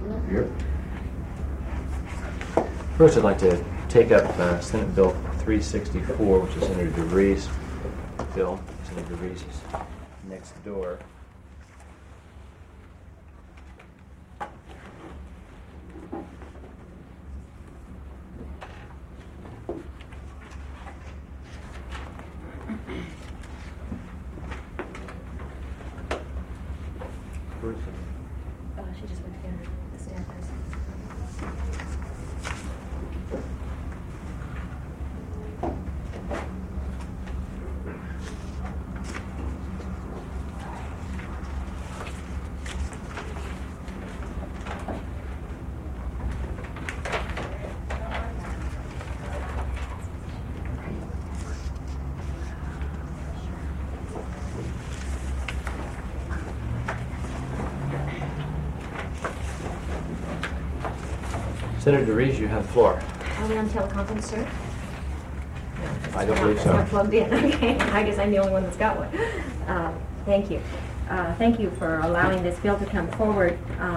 Here. First, I'd like to take up Senate Bill 364, which is Senator DeVries' bill. Senator DeVries is next door. She just went there. The staff has. Senator DeVries, you have the floor. Are we on teleconference, sir? I don't believe so. Not plugged in. Okay. I guess I'm the only one that's got one. Thank you. Thank you for allowing this bill to come forward.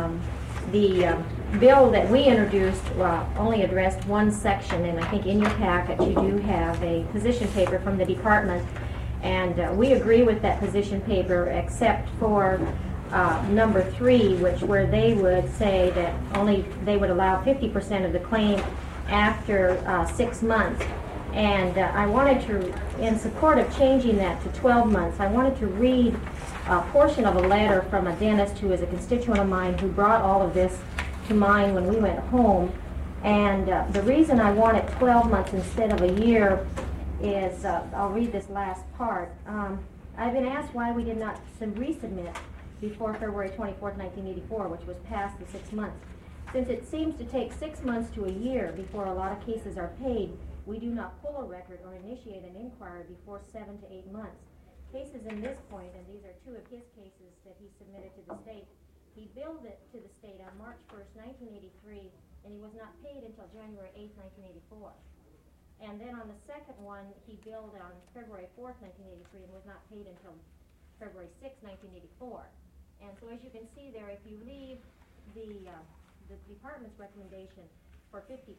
The bill that we introduced only addressed one section, and I think in your packet you do have a position paper from the department, and we agree with that position paper except for number 3, where they would say that only they would allow 50% of the claim after 6 months. And I wanted to, in support of changing that to 12 months, I wanted to read a portion of a letter from a dentist who is a constituent of mine who brought all of this to mind when we went home. And the reason I want it 12 months instead of a year is, I'll read this last part. I've been asked why we did not resubmit before February 24th, 1984, which was past the 6 months. Since it seems to take 6 months to a year before a lot of cases are paid, we do not pull a record or initiate an inquiry before 7 to 8 months. Cases in this point, and these are 2 of his cases that he submitted to the state, he billed it to the state on March 1st, 1983, and he was not paid until January 8th, 1984. And then on the second one, he billed on February 4th, 1983, and was not paid until February 6th, 1984. And so as you can see there, if you leave the department's recommendation for 50%,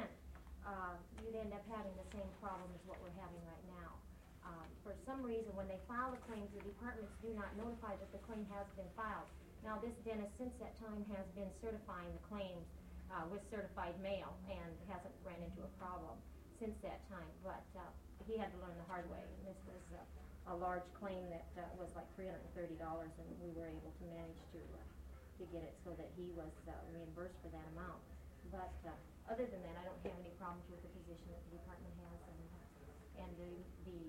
you'd end up having the same problem as what we're having right now. For some reason, when they file the claims, the departments do not notify that the claim has been filed. Now, this dentist, since that time, has been certifying the claims with certified mail and hasn't ran into a problem since that time. But he had to learn the hard way. And this was a large claim that was like $330, and we were able to manage to get it so that he was reimbursed for that amount. But other than that, I don't have any problems with the position that the department has, and the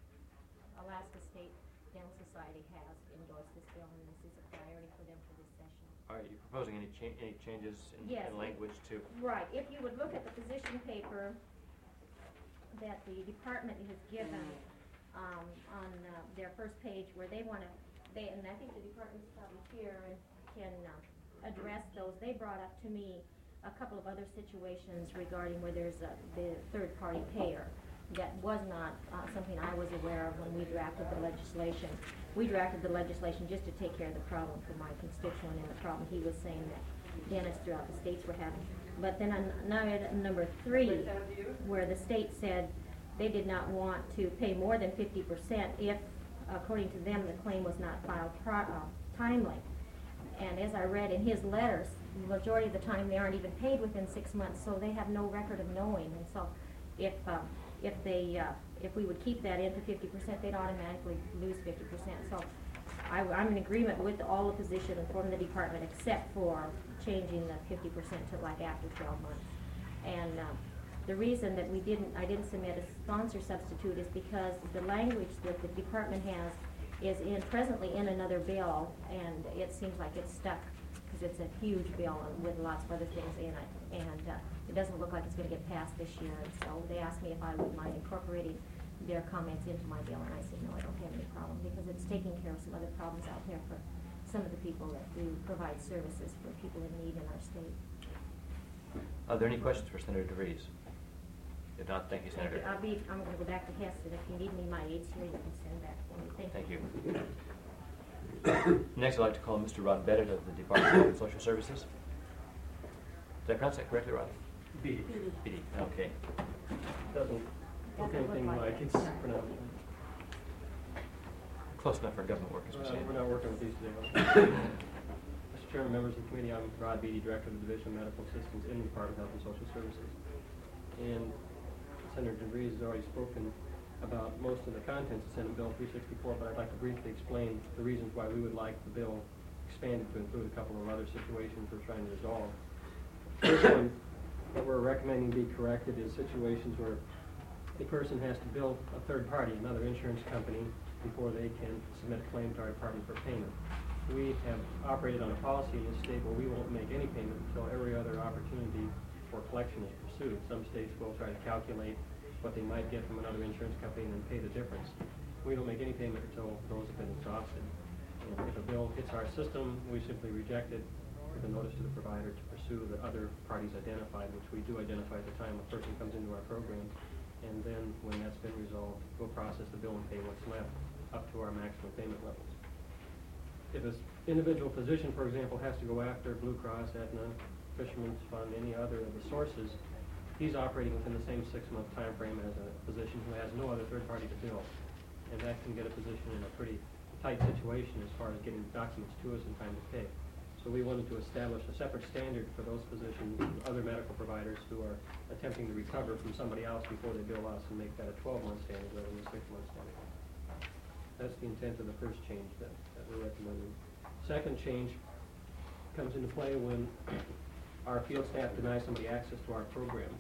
Alaska State Dental Society has endorsed this bill, and this is a priority for them for this session. Are you proposing any changes in language to? Right. If you would look at the position paper that the department has given on their first page, where they want to, and I think the department's probably here and can address those. They brought up to me a couple of other situations regarding where there's the third-party payer. That was not something I was aware of when we drafted the legislation. We drafted the legislation just to take care of the problem for my constituent and the problem he was saying that dentists throughout the states were having. But then on number 3, where the state said they did not want to pay more than 50% if, according to them, the claim was not filed timely. And as I read in his letters, the majority of the time they aren't even paid within 6 months, so they have no record of knowing. And so if we would keep that into 50%, they'd automatically lose 50%. So I'm in agreement with all the positions from the department except for changing the 50% to like after 12 months. And the reason that I didn't submit a sponsor substitute is because the language that the department has is presently in another bill, and it seems like it's stuck because it's a huge bill with lots of other things in it, and it doesn't look like it's going to get passed this year. And so they asked me if I would mind incorporating their comments into my bill, and I said no, I don't have any problem, because it's taking care of some other problems out there for some of the people that do provide services for people in need in our state. Are there any questions for Senator DeVries? If not, thank you, Senator. I'm going to go back to Hess, and if you need me, my aide's here, you can send back for me. Thank you. Next, I'd like to call Mr. Rod Bennett of the Department of Health and Social Services. Did I pronounce that correctly, Rodney? Beatty. Beatty. Okay. Doesn't look anything like it's pronounced. Close enough for government work, as we say. We're not working with these today. Mr. Chairman, members of the committee, I'm Rod Beatty, Director of the Division of Medical Systems in the Department of Health and Social Services. And Senator DeVries has already spoken about most of the contents of Senate Bill 364, but I'd like to briefly explain the reasons why we would like the bill expanded to include a couple of other situations we're trying to resolve. First one that we're recommending be corrected is situations where a person has to bill a third party, another insurance company, before they can submit a claim to our department for payment. We have operated on a policy in this state where we won't make any payment until every other opportunity for collection is pursued. Some states will try to calculate what they might get from another insurance company and then pay the difference. We don't make any payment until those have been exhausted. And if a bill hits our system, we simply reject it with a notice to the provider to pursue the other parties identified, which we do identify at the time a person comes into our program. And then when that's been resolved, we'll process the bill and pay what's left up to our maximum payment levels. If an individual physician, for example, has to go after Blue Cross, Aetna, Fisherman's Fund, any other of the sources, he's operating within the same 6-month time frame as a physician who has no other third party to bill. And that can get a physician in a pretty tight situation as far as getting documents to us in time to pay. So we wanted to establish a separate standard for those physicians and other medical providers who are attempting to recover from somebody else before they bill us and make that a 12-month standard rather than a 6-month standard. That's the intent of the first change that we're recommending. Second change comes into play when our field staff denies somebody access to our program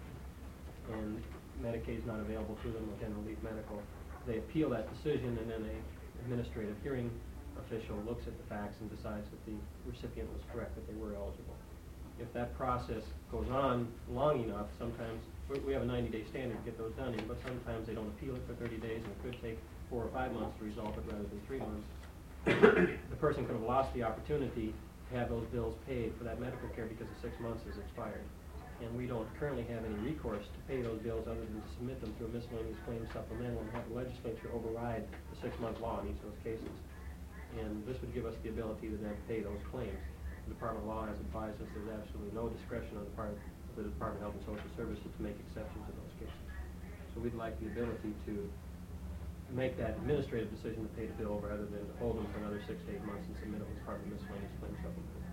and Medicaid is not available to them with General Relief Medical. They appeal that decision and then an administrative hearing official looks at the facts and decides that the recipient was correct, that they were eligible. If that process goes on long enough, sometimes we have a 90-day standard to get those done in, but sometimes they don't appeal it for 30 days and it could take 4 or 5 months to resolve it rather than 3 months. The person could have lost the opportunity to have those bills paid for that medical care because the 6 months has expired. And we don't currently have any recourse to pay those bills other than to submit them through a miscellaneous claims supplemental and have the legislature override the 6-month law in each of those cases. And this would give us the ability to then pay those claims. The Department of Law has advised us there's absolutely no discretion on the part of the Department of Health and Social Services to make exceptions in those cases. So we'd like the ability to make that administrative decision to pay the bill rather than to hold them for another 6 to 8 months and submit them as part of the miscellaneous claims supplement.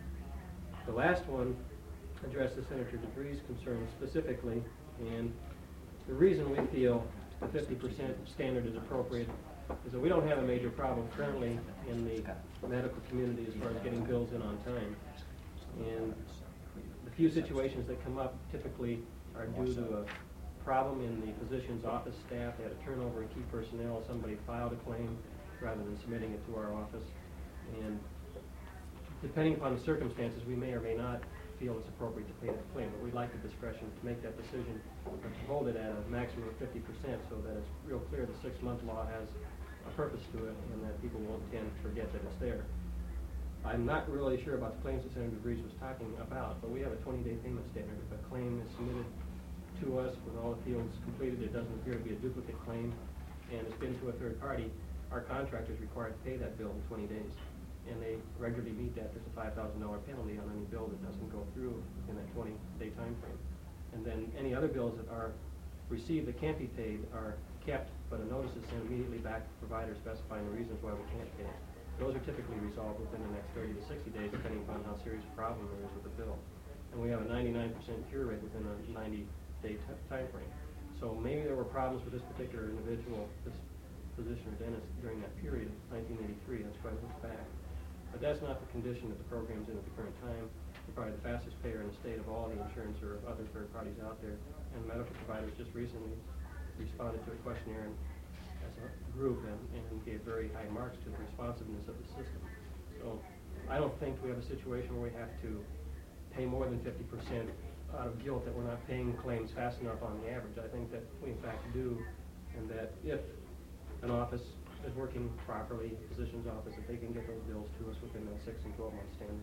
The last one addresses Senator DeVries' concern specifically, and the reason we feel the 50% standard is appropriate is that we don't have a major problem currently in the medical community as far as getting bills in on time. And the few situations that come up typically are due to a problem in the physician's office staff. They had a turnover in key personnel. Somebody filed a claim rather than submitting it to our office. And depending upon the circumstances, we may or may not feel it's appropriate to pay that claim, but we'd like the discretion to make that decision and to hold it at a maximum of 50% so that it's real clear the 6-month law has a purpose to it and that people won't tend to forget that it's there. I'm not really sure about the claims that Senator DeVries was talking about, but we have a 20-day payment standard. If a claim is submitted to us with all the fields completed, it doesn't appear to be a duplicate claim, and it's been to a third party, our contractor is required to pay that bill in 20 days. And they regularly meet that. There's a $5,000 penalty on any bill that doesn't go through in that 20-day time frame. And then any other bills that are received that can't be paid are kept, but a notice is sent immediately back to the provider specifying the reasons why we can't pay it. Those are typically resolved within the next 30 to 60 days, depending upon how serious a problem there is with the bill. And we have a 99% cure rate within a 90-day time frame. So maybe there were problems with this particular individual, this physician or dentist, during that period, 1983. That's quite a ways back. But that's not the condition that the program's in at the current time. We're probably the fastest payer in the state of all the insurance or other third parties out there. And medical providers just recently responded to a questionnaire as a group and gave very high marks to the responsiveness of the system. So I don't think we have a situation where we have to pay more than 50% out of guilt that we're not paying claims fast enough on the average. I think that we in fact do, and that if an office is working properly, a physician's office, if they can get those bills to us within that 6 and 12-month standard.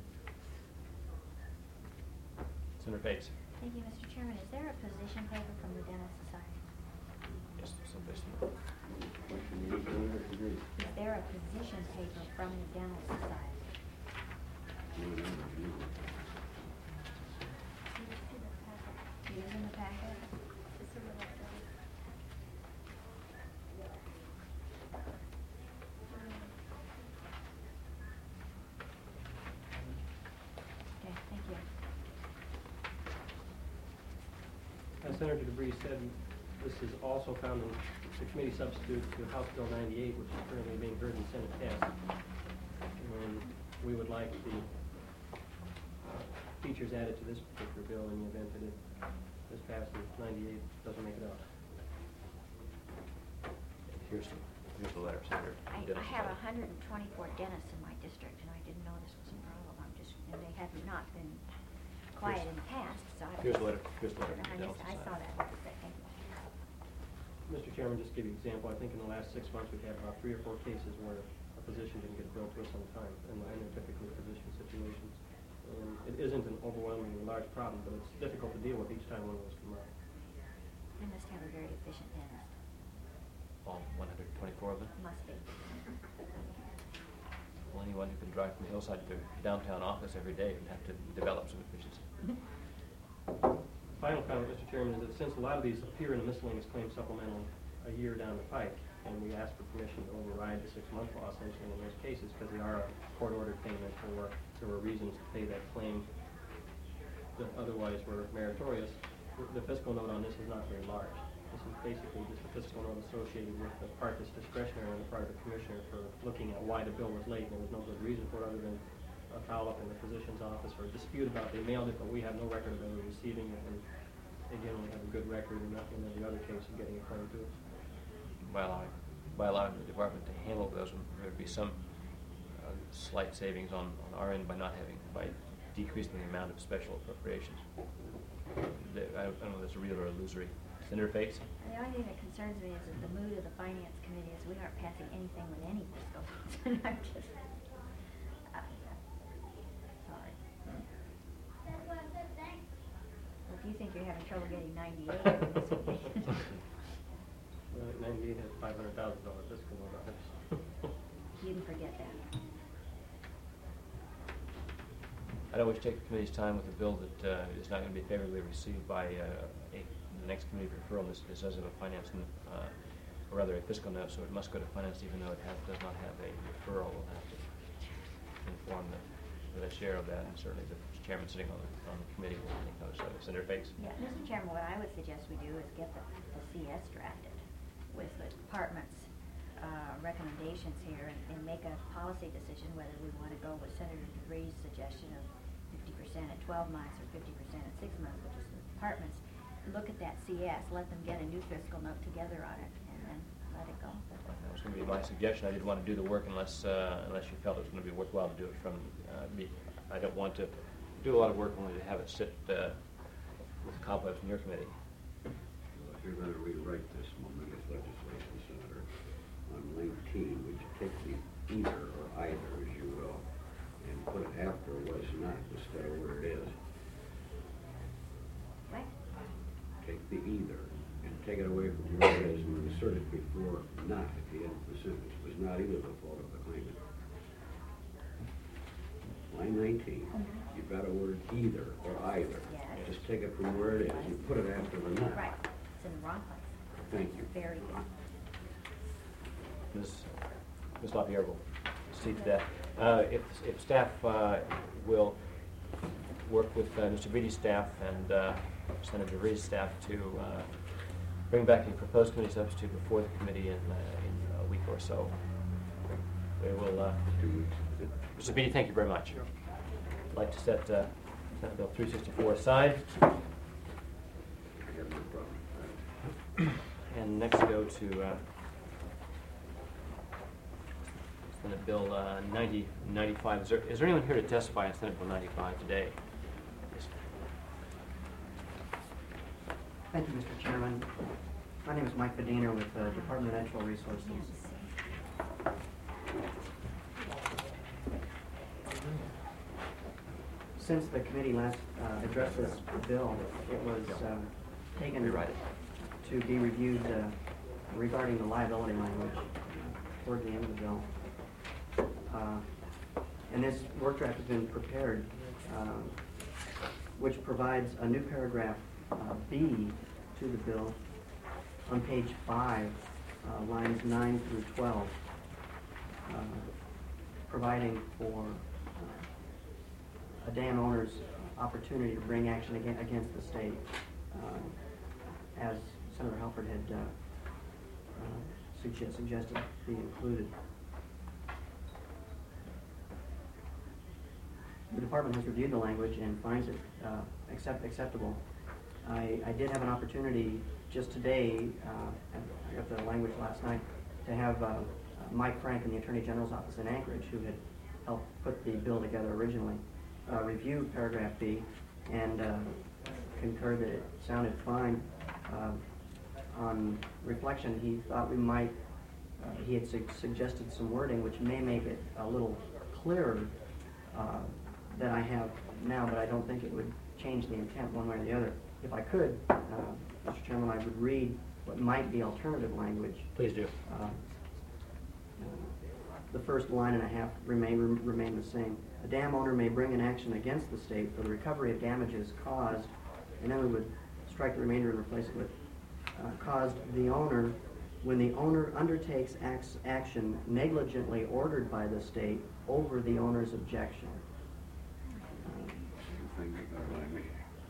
Senator Bates. Thank you, Mr. Chairman. Is there a position paper from the Dental Society? Yes, someplace. Is there a position paper from the Dental Society? Senator DeVries said, this is also found in the committee substitute to House Bill 98, which is currently being heard in Senate test. And we would like the features added to this particular bill in the event that it is passed and 98 doesn't make it out. Here's the letter, Senator. I Dennis' have letter. 124 dentists in my district, and I didn't know this was a problem. And they have not been quiet in the past, so I don't Here's the letter. Here's the letter. I from just- Dennis' I saw side. that. Thank you. Mr. Chairman, just to give you an example, I think in the last 6 months we've had about 3 or 4 cases where a physician didn't get billed to us on time, and they're typically physician situations. And it isn't an overwhelmingly large problem, but it's difficult to deal with each time one of those come up. I must have a very efficient dentist. All 124 of them. Must be. Well, anyone who can drive from Hillside to their downtown office every day would have to develop some efficiency. Final comment, Mr. Chairman, is that since a lot of these appear in the miscellaneous claims supplemental a year down the pike, and we ask for permission to override the 6-month law essentially in those cases because they are a court-ordered payment or there were reasons to pay that claim that otherwise were meritorious, the fiscal note on this is not very large. This is basically just a fiscal note associated with the part that's discretionary on the part of the commissioner for looking at why the bill was late. There was no good reason for it other than a foul up in the physician's office or a dispute about they mailed it, but we have no record of ever receiving it. And again, we have a good record in every other case of getting a claim to us. By allowing the department to handle those, there would be some slight savings on our end by decreasing the amount of special appropriations. I don't know if that's real or illusory. Senator Fates? The only thing that concerns me is that the mood of the finance committee is we aren't passing anything with any fiscal. And I'm just, sorry. Well, if you think you're having trouble getting 98, then this would be. 98 has $500,000 fiscal note on it. You can forget that. I don't wish to take the committee's time with a bill that is not going to be favorably received by the next committee referral. This does have a finance, or rather a fiscal note, so it must go to finance even though it does not have a referral. We'll have to inform the chair of that, and certainly the chairman sitting on the committee will take notice of it. Senator Fates? Yeah, Mr. Chairman, what I would suggest we do is get the CS drafted with the department's recommendations here and make a policy decision whether we want to go with Senator DeVries' suggestion of 50% at 12 months or 50% at 6 months, which is the department's. Look at that CS, let them get a new fiscal note together on it, and then let it go. That was going to be my suggestion. I didn't want to do the work unless you felt it was going to be worthwhile to do it from me. I don't want to do a lot of work only to have it sit with cobwebs in your committee. Well, if you're going to rewrite this momentous legislation, Senator, on 19, would you take the either or either, as you will, and put it after was not instead of where it is? What? Take the either and take it away from where it is and insert it before not at the end of the sentence. It was not either the fault of the claimant. Line 19, you've got a word either or either. Yeah. Just take it from where it is and put it after the not. Right, it's in the wrong place. Thank you. Very good. Ms. LaPierre will see to that. If staff will work with Mr. Beatty's staff and Senator DeVries' staff to bring back a proposed committee substitute before the committee in a week or so, we will. 2 weeks. Mr. Beatty, thank you very much. I'd like to set Senate Bill 364 aside. I have no problem. And next go to Senate Bill 9095. Is there anyone here to testify on Senate Bill 95 today? Thank you, Mr. Chairman. My name is Mike Bediner with the Department of Natural Resources. Since the committee last addressed this bill, it was taken to be reviewed regarding the liability language toward the end of the bill. And this work draft has been prepared, which provides a new paragraph B to the bill on page 5, lines 9 through 12, providing for a dam owner's opportunity to bring action against the state as Senator Halford had suggested be included. The department has reviewed the language and finds it acceptable. I did have an opportunity just today, I got the language last night, to have Mike Frank in the Attorney General's office in Anchorage, who had helped put the bill together originally, review paragraph B and concurred that it sounded fine. On reflection, he thought we might, he had suggested some wording which may make it a little clearer than I have now, but I don't think it would change the intent one way or the other. If I could, Mr. Chairman, I would read what might be alternative language. Please do. The first line and a half remain the same. A dam owner may bring an action against the state for the recovery of damages caused, and then we would strike the remainder and replace it with caused the owner when the owner undertakes action negligently ordered by the state over the owner's objection. Same thing with better language.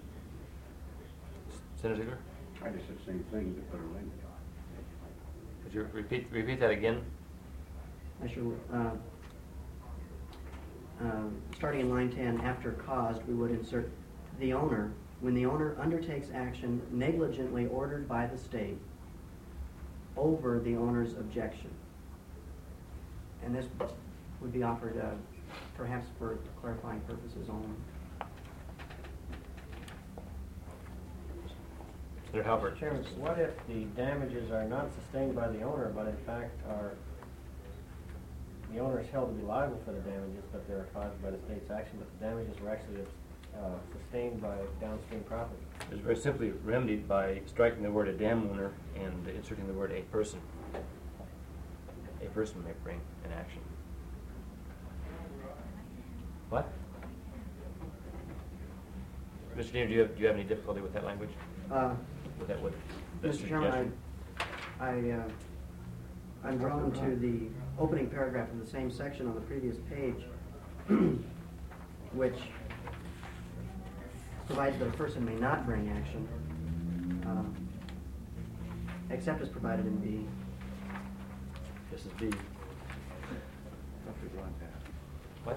Senator Ziegler, I just said same thing, but better language. could you repeat that again? I sure will. Starting in line 10, after caused, we would insert the owner when the owner undertakes action negligently ordered by the state over the owner's objection. And this would be offered perhaps for clarifying purposes only. Senator Halbert. Chairman, what if the damages are not sustained by the owner, but in fact are, the owner is held to be liable for the damages, but they're caused by the state's action, but the damages were actually sustained by downstream property? It's very simply remedied by striking the word a dam owner and inserting the word a person. A person may bring an action. What? Mr. Dean, do you have any difficulty with that language? With that Mr. Chairman, I'm drawn to the opening paragraph of the same section on the previous page, which provides that a person may not bring action, except as provided in B. This is B. What?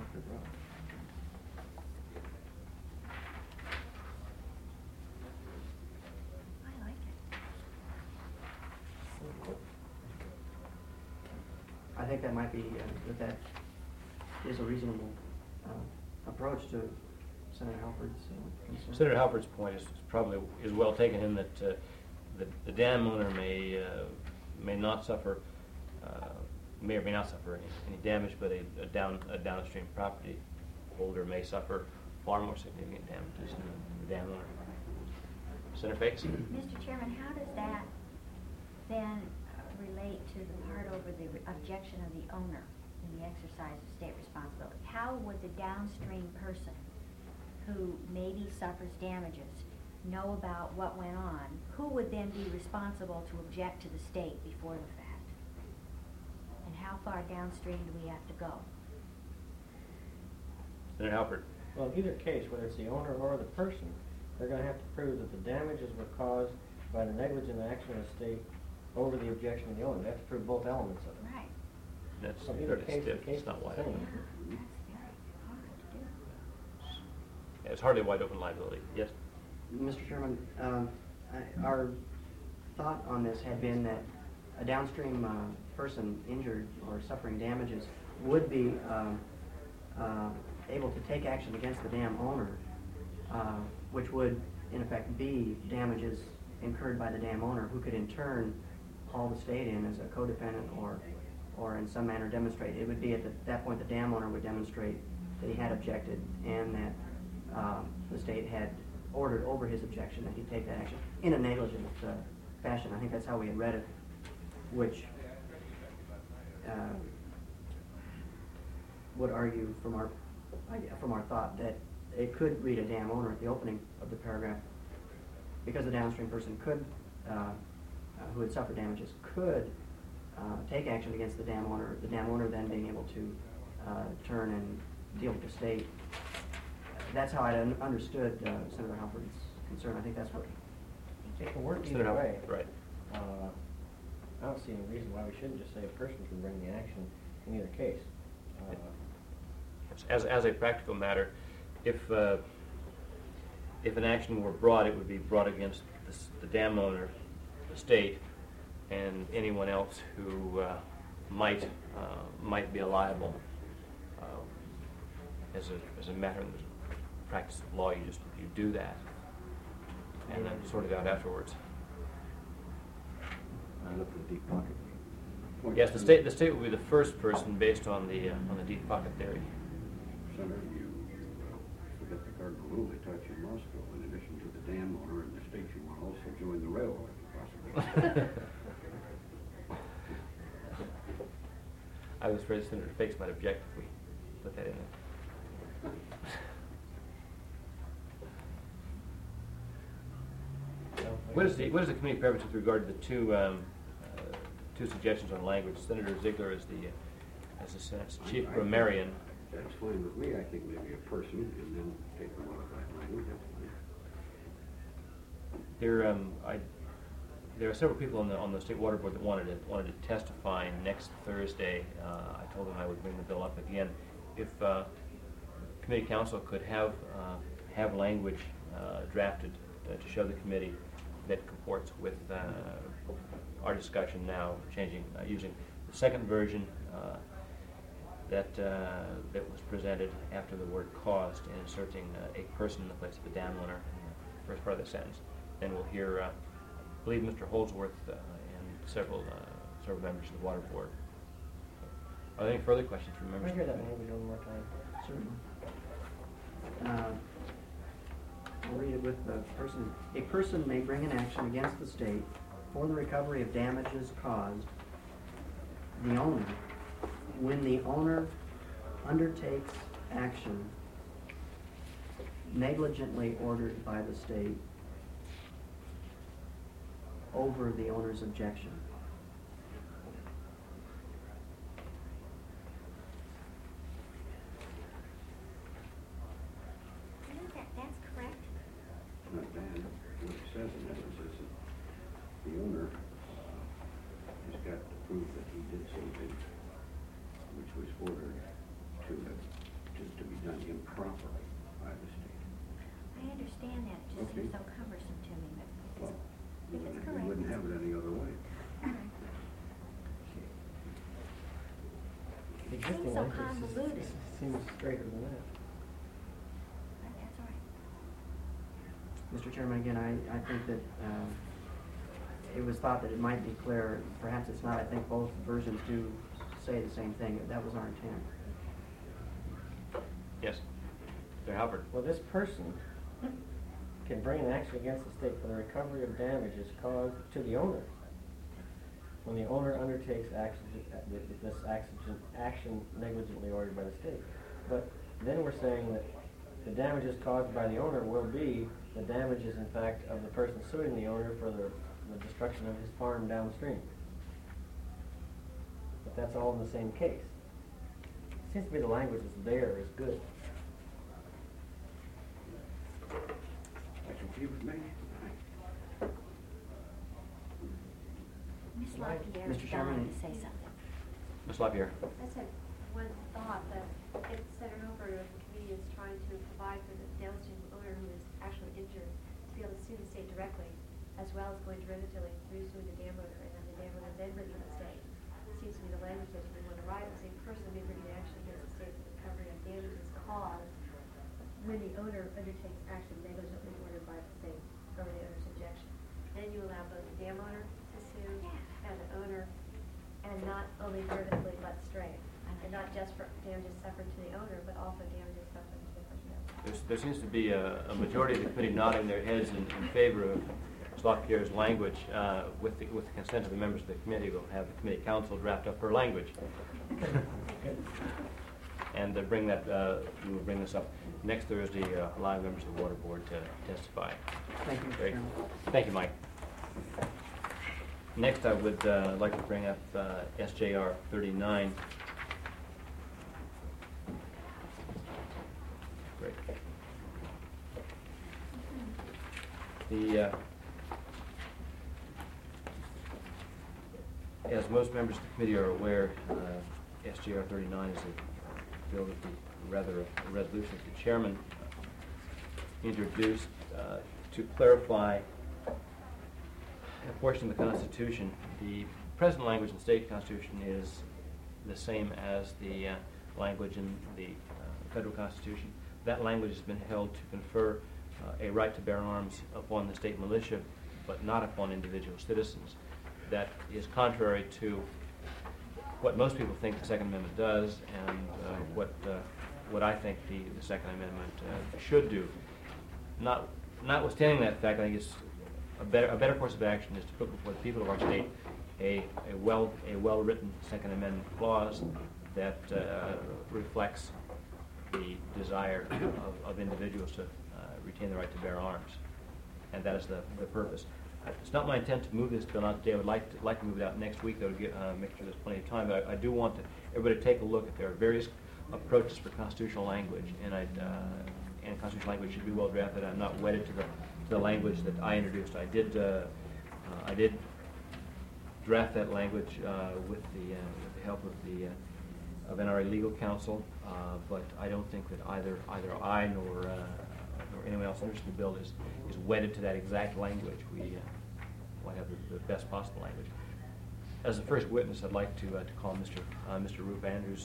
I like it. I think that might be, that is a reasonable approach to Senator Halford's concern. Senator Halford's point is probably well taken in that the dam owner may not suffer, may or may not suffer any damage, but a downstream property holder may suffer far more significant damages than the dam owner. Senator Fakes? Mr. Chairman, how does that then relate to the part over the objection of the owner in the exercise of state responsibility? How would the downstream person who maybe suffers damages know about what went on? Who would then be responsible to object to the state before the fact? And how far downstream do we have to go? Senator Halford? Well, in either case, whether it's the owner or the person, they're going to have to prove that the damages were caused by the negligent action of the state over the objection of the owner. They have to prove both elements of it. Right. That's So either fairly case, stiff. the case It's not is wide the same. open. That's very hard to do. Yeah, it's hardly wide open liability. Yes? Mr. Chairman, our thought on this had been that a downstream person injured or suffering damages would be able to take action against the dam owner, which would in effect be damages incurred by the dam owner, who could in turn haul the state in as a co-defendant or in some manner demonstrate. It would be at that point the dam owner would demonstrate that he had objected and that the state had ordered over his objection that he take that action in a negligent fashion. I think that's how we had read it, which would argue from our thought that it could read a dam owner at the opening of the paragraph, because the downstream person could, who had suffered damages, could take action against the dam owner then being able to turn and deal with the state. That's how I understood Senator Halford's concern. I think that's what It can work Senator either way. Hubbard, right. I don't see any reason why we shouldn't just say a person can bring the action in either case. As a practical matter, if an action were brought, it would be brought against the dam owner, the state, and anyone else who might be liable. As a matter of practice of law, you do that, and then sort it out afterwards. I looked at deep pocket. Yes, the state will be the first person based on the deep pocket theory. Senator, you forget the cardinal rule they taught you in law school. In addition to the dam owner and the state, you want to also join the railroad, possibly. I was afraid Senator Fakes might object if we put that in there. What is the committee preference with regard to the two suggestions on language? Senator Ziegler as the Senate's chief grammarian. That's fine with me. I think maybe a person and then take the modified language. That's fine. There are several people on the state water board that wanted to testify next Thursday. I told them I would bring the bill up again. If committee council could have language drafted to show the committee that comports with our discussion now, using the second version that was presented after the word caused and inserting a person in the place of a dam owner in the first part of the sentence. Then we'll hear, I believe, Mr. Holdsworth and several members of the water board. Are there any further questions from members? Can I hear that language one more time? Certainly. I'll read it with the person. A person may bring an action against the state for the recovery of damages caused the owner when the owner undertakes action negligently ordered by the state over the owner's objection. That's correct. Not bad. What it says in essence is that the owner has got to prove that he did something which was ordered to be done improperly by the state. I understand that. It just Okay. seems so cumbersome to me, but Well, if it's we correct. wouldn't have it any other way. The existing Seems so language convoluted. seems straighter than that. That's all right. Mr. Chairman, again, I think that it was thought that it might be clear. Perhaps it's not. I think both versions do say the same thing. That was our intent. Yes. Mr. Halbert. Well, this person can bring an action against the state for the recovery of damages caused to the owner when the owner undertakes this action negligently ordered by the state. But then we're saying that the damages caused by the owner will be the damages, in fact, of the person suing the owner for the destruction of his farm downstream. But that's all in the same case. It seems to me the language is there is good. That's okay with me? Ms. LaPierre Mr. is Chairman. dying to say something. Ms. LaPierre. I just had one thought that if Senator Hooper, the committee is trying to provide for the downstream owner who is actually injured to be able to sue the state directly, as well as going derivatively through suing the dam owner, and then the dam owner then bringing the state. It seems to me the language that we want to write is a person may bring an action against the state for the recovery of damages caused when the owner undertakes action negligently ordered by the state over the owner's objection. And you allow both the dam owner to sue and the owner, and not only vertically but straight. And not just for damages suffered to the owner, but also damages suffered to the person else. There seems to be a majority of the committee nodding their heads in favor of Ms. LaPierre's language. With the consent of the members of the committee, we'll have the committee council draft up her language. And we will bring this up next Thursday, allowing members of the water board to testify. Thank you, Mr. Great. Chairman. Thank you, Mike. Next, I would like to bring up SJR 39. Great. As most members of the committee are aware, SJR 39 is a bill that rather a resolution that the chairman introduced to clarify a portion of the Constitution. The present language in the state Constitution is the same as the language in the federal Constitution. That language has been held to confer a right to bear arms upon the state militia, but not upon individual citizens. That is contrary to what most people think the Second Amendment does, and what I think the Second Amendment should do. Notwithstanding that fact, I think it's a better course of action is to put before the people of our state a well-written Second Amendment clause that reflects the desire of individuals to retain the right to bear arms, and that is the purpose. It's not my intent to move this bill out today. I would like to move it out next week, though, to make sure there's plenty of time. But I do want everybody to take a look at there are various approaches for constitutional language, and constitutional language should be well drafted. I'm not wedded to the language that I introduced. I did draft that language with the help of NRA legal counsel, but I don't think that either I nor anyone else interested in the bill is wedded to that exact language. We want to have the best possible language. As the first witness, I'd like to call Mr. Roop Andrews.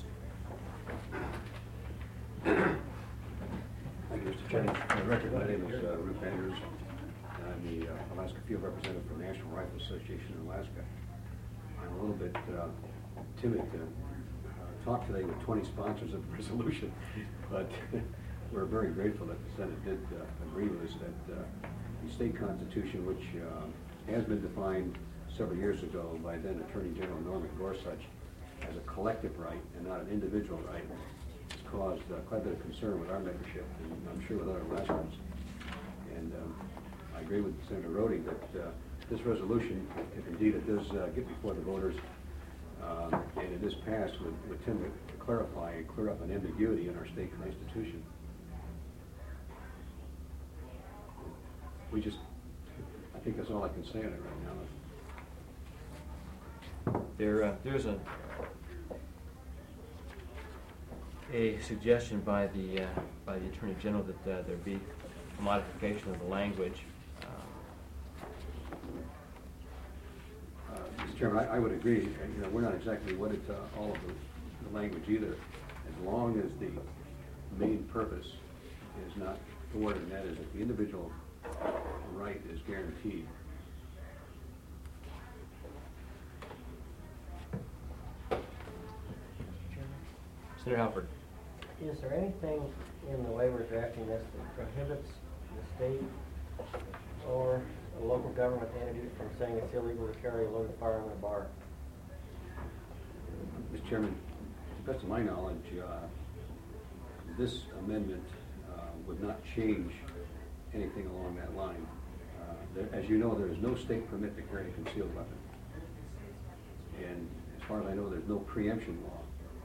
Thank you, Mr. Chairman. For the record, my name is Roop Andrews. I'm the Alaska Field Representative for the National Rifle Association in Alaska. I'm a little bit timid to talk today with 20 sponsors of the resolution, but we're very grateful that the Senate did agree with us that the state constitution, which has been defined several years ago by then Attorney General Norman Gorsuch as a collective right and not an individual right, has caused quite a bit of concern with our membership, and I'm sure with other Alaskans. And I agree with Senator Rhodey that this resolution, if indeed it does get before the voters, and it is passed, would tend to clarify and clear up an ambiguity in our state constitution. I think that's all I can say on it right now. There's a suggestion by the Attorney General that there be a modification of the language. Mr. Chairman, I would agree. We're not exactly wedded to all of the language either, as long as the main purpose is not thwarted, and that is that the individual right is guaranteed. Senator Halford. Is there anything in the way we're drafting this that prohibits the state or a local government entity from saying it's illegal to carry a loaded firearm in a bar? Mr. Chairman, to the best of my knowledge, this amendment would not change anything along that line. As you know, there is no state permit to carry a concealed weapon. And as far as I know, there's no preemption law.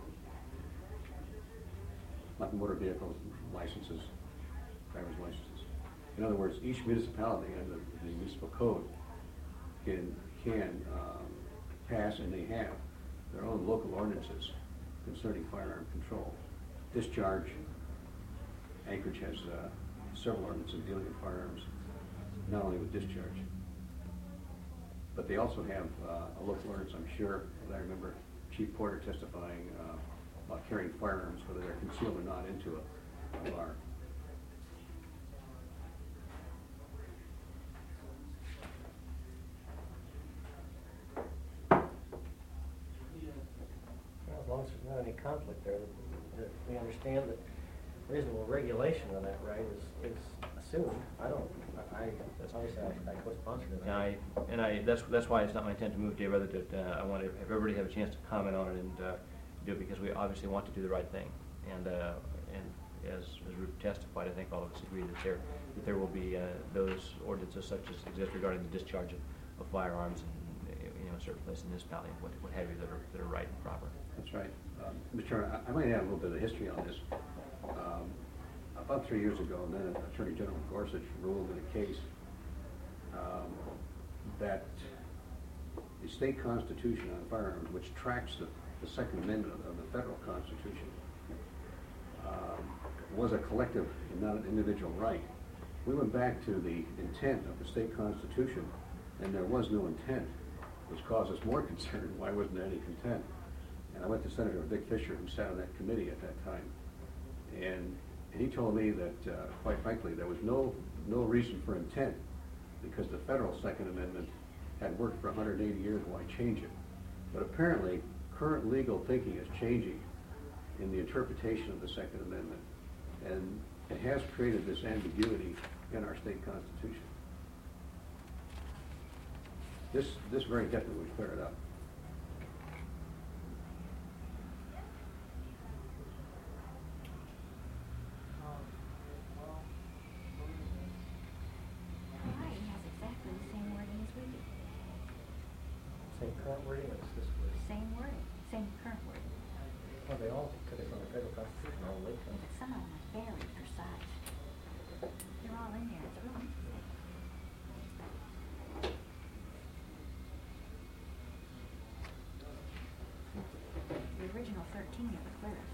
Like motor vehicle licenses, driver's licenses. In other words, each municipality under the municipal code can pass, and they have, their own local ordinances concerning firearm control. Discharge, Anchorage has several ordinances dealing with firearms, not only with discharge. But they also have a local ordinance, I'm sure, as I remember Chief Porter testifying about carrying firearms, whether they're concealed or not, into a bar. Well, as long as there's not any conflict there, that we understand that reasonable regulation of that right is assumed. That's obviously I co-sponsor that. That's why it's not my intent to move today. Rather that I want to have everybody have a chance to comment on it and do it, because we obviously want to do the right thing. And as Ruth testified, I think all of us agree that there will be those ordinances such as exist regarding the discharge of firearms in a certain place in this municipality, what have you, that are right and proper. That's right. Mr. Chairman, I might add a little bit of history on this. About 3 years ago, and then Attorney General Gorsuch ruled in a case that the state constitution on firearms, which tracks the Second Amendment of the federal constitution, was a collective and not an individual right. We went back to the intent of the state constitution, and there was no intent, which caused us more concern. Why wasn't there any content? And I went to Senator Dick Fisher, who sat on that committee at that time, and he told me that, quite frankly, there was no reason for intent, because the federal Second Amendment had worked for 180 years. Why change it? But apparently, current legal thinking is changing in the interpretation of the Second Amendment, and it has created this ambiguity in our state constitution. This very definitely would clear it up. Right, he has exactly the same wording as we do. Same current wording, or is this word? Same wording, same current wording. Well, they all took it from the federal constitution, all linked them. But some of them are very precise. They're all in there, it's really interesting. The original 13 are the clearest.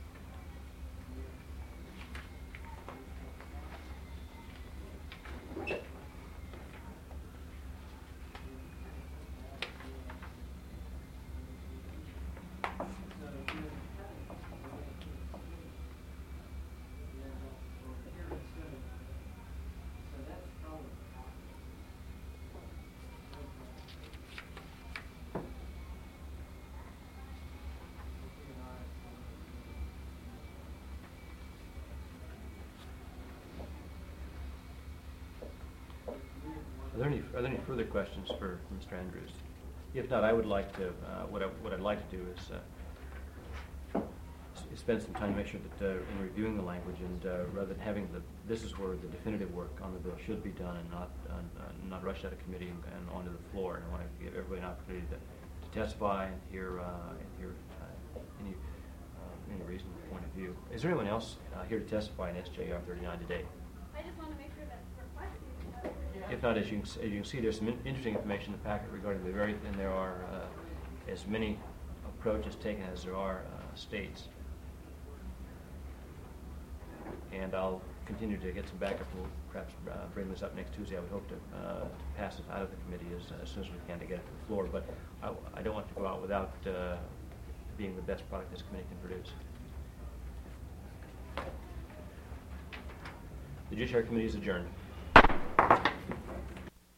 Are there any further questions for Mr. Andrews? If not, I would like to, what I'd like to do is spend some time to make sure that in reviewing the language, and rather than having this is where the definitive work on the bill should be done, and not rushed out of committee and onto the floor. And I want to give everybody an opportunity to testify and hear any reasonable point of view. Is there anyone else here to testify in SJR 39 today? I just want to make sure that we're questioning. If not, as you can see, there's some interesting information in the packet regarding the and there are as many approaches taken as there are states. And I'll continue to get some backup. We'll perhaps bring this up next Tuesday. I would hope to pass it out of the committee as soon as we can to get it to the floor. But I don't want to go out without being the best product this committee can produce. The Judiciary Committee is adjourned.